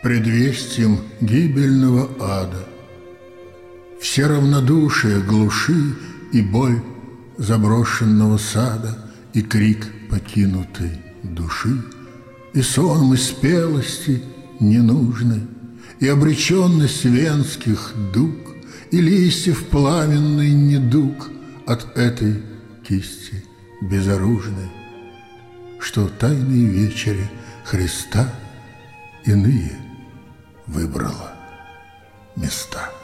предвестием гибельного ада. Все равнодушие глуши и боль заброшенного сада, и крик покинутой души, и сон и спелости ненужной, и обреченность венских дуг, и листьев пламенный недуг от этой кисти безоружной, что в тайной вечере Христа иные выбрала места.